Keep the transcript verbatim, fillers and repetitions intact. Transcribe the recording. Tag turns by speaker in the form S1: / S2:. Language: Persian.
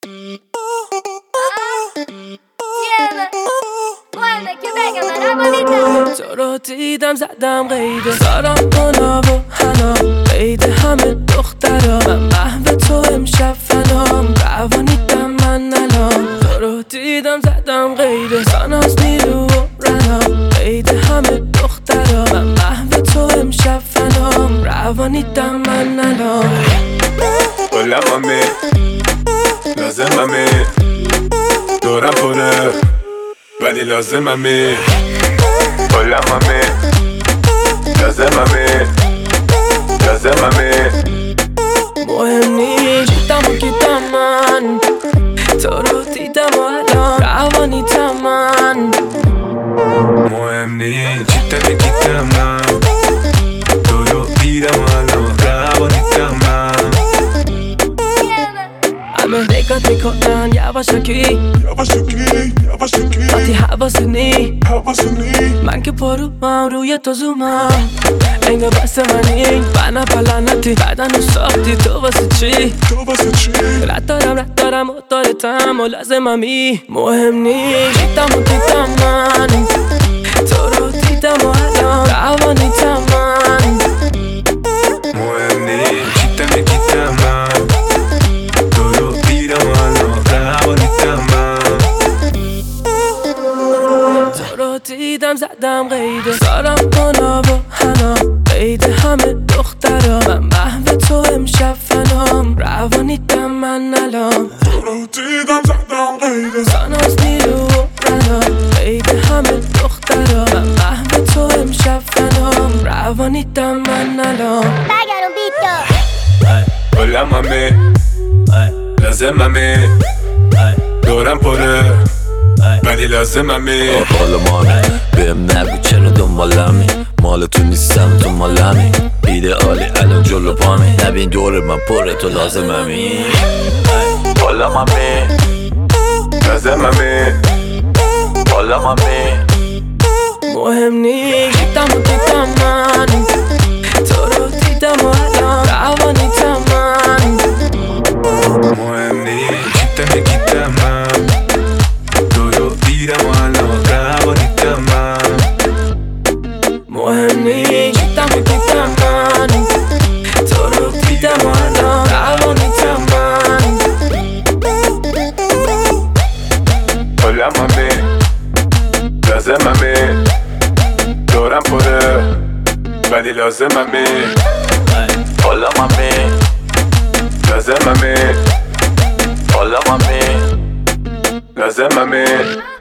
S1: تو رو دیدم زدم قیده سارم گناه و حنا قید همه دخترا من محو تو امشب فنام روانیدم من الان تو رو دیدم زدم قیده ساناز نیرو و رنا قید همه دخترا من محو تو امشب فنام روانیدم من الان
S2: Hola mami لازممی دورم پره ولی لازممی Hola mami لازممی لازممی
S1: مهم نیست جیتم و گیتم من تو رو دیدم و الان روانیتم من
S2: مهم نیست جیتم و گیتم من تو رو دیدم و الان روانیتم من
S1: همه نگات میکنن یواشکی
S2: یواشکی یواشکی
S1: وقتی حواسنی
S2: حواسنی
S1: من که پرومم روی تو زومم انگار بس منی بنا پلنتی بدن رو ساختی تو واسه چی
S2: تو واسه چی
S1: رد دارم رد دارم و دارتم و لازممی مهم نیست جیتم و دیدم من تو رو دیدم و الان روانیتم من
S2: مهم نیست جیتم و گیتم من تو رو دیدم و الان روانیتم من
S1: تو رو دیدم زدم قیده سارم گناه و حنا قید همه دخترا من محو تو امشب فنام روانیدم من الان
S2: تو رو دیدم زدم قیده
S1: ساناز نیرو و رنا قید همه دخترا من محو تو امشب فنام روانیدم من الان
S2: Hola mami لازممی دورم پره ولی لازممی
S3: حالا مامی بهم نگو چرا دنبالمی مال تو نیستم تو مالمی ایدئالی الان جلو پامی نبین دور من پره تو لازممی حالا مامی
S2: لازممی
S3: حالا مامی
S1: مهم نیست جیتم و دیدم من تو رو دیدم و الان روانیتم من
S2: مهم نیست جیتم و گیتم من تو رو دیدم و الان روانیتم من
S1: مهم نیست جیتم و دیدم من تو رو دیدم و الان روانیتم من
S2: Hola mami لازممی دورم پره ولی لازممی
S3: حالا مامی
S2: لازممی
S3: حالا مامی
S2: لازممی